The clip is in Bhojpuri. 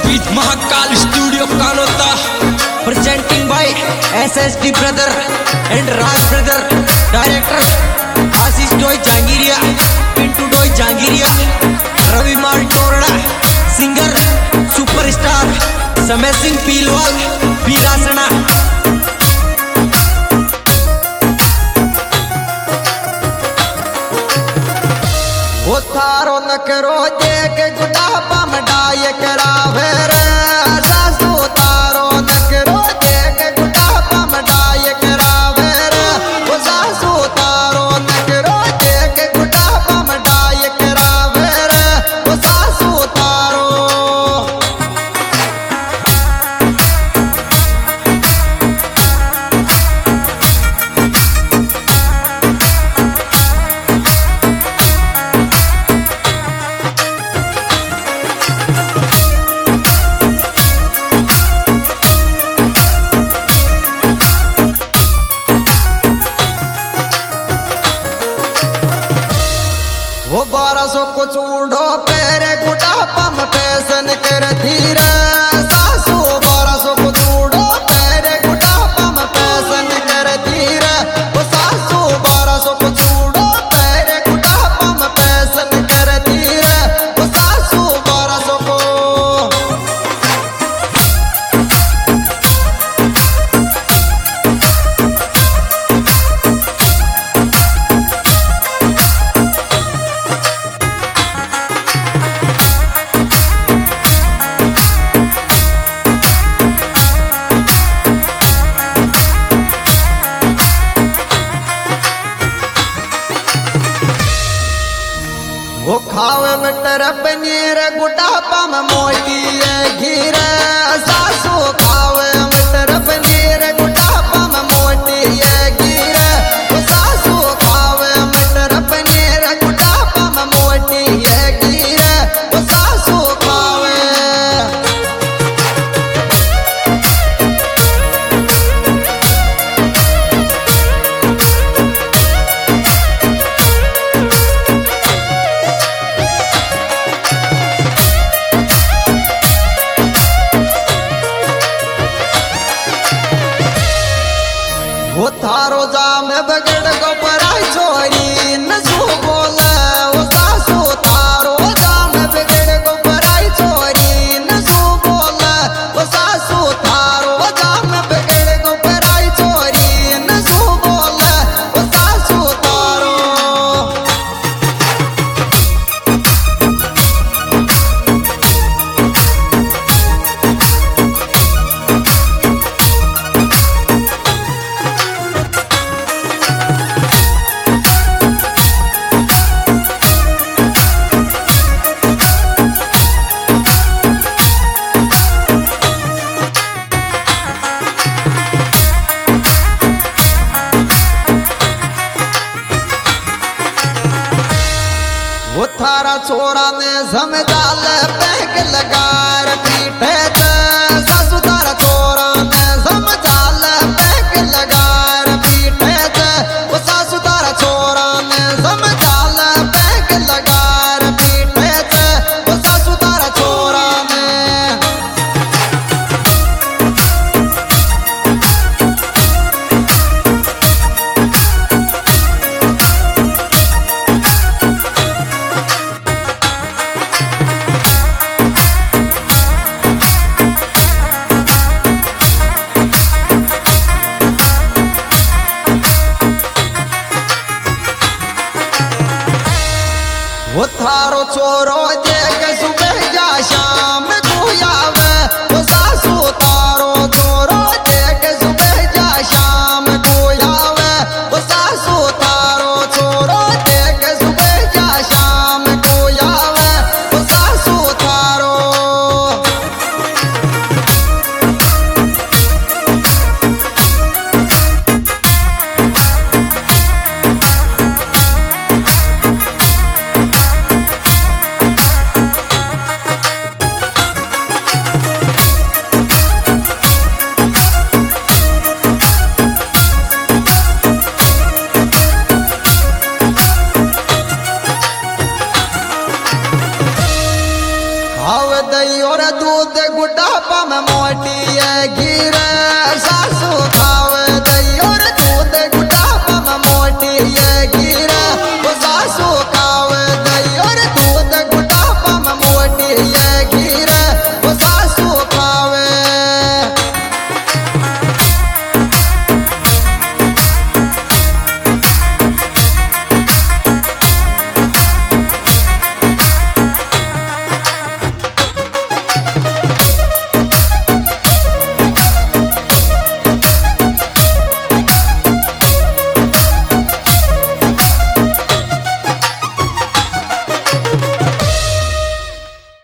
with Mahakal Studio Kanota, presenting by SSD brother and Raj brother, director Ashish Doi Jangiria, Pintu Doi Jangiria, Ravi Mal Torda, singer superstar Samay Singh Pilwal, Birasana. वो थारो नकरो देख गुटा पम डाय करावे रे सासू तारो नकरो देख गुटा पम डाय करावे रे वो सासू तारो नकरो देख गुटा पम डाय करावे रे वो सासू तारो वो 1200 को चूड़ो पेरे गुटा पम पैसन कर धीरे सासू 1200 को चूड़ो पेरे गुटा पम पैसन कर धीरे वो सासू 1200 को चूड़ो पेरे गुटा पम पैसन कर धीरे वो सासू 1200 को वो खावे मटर पनीर गुटा पम मोटी घीर सासू खावे मटर पनीर गुटा पम मोटी घीर वो सासू खावे मटर पनीर गुटा पम मोटी घीर वो सासू खावे वो थारो जाम बगड़ को पराई चोरी नजू बोले वो सासू थारो जाम बगड़ को पराई चोरी नजू बोले वो सासू थारो जाम बगड़ को पराई चोरी नजू बोले वो सासू थारो वो थारा छोरा ने समझाल पैक लगार पीठे सासू तारा छोरा ने समझाल पैक लगार पीठे वो सासू तारा छोरा ने समझाल पैक लगार पीठे वो सासू तारा छोरा ने वो थारो छोरो देख सुबह या शाम को आवे वो सासू थारो छोरो देख सुबह या शाम को आवे वो सासू थारो छोरो देख सुबह या शाम को आवे वो सासू थारो दूध गुड्डा पम मोटी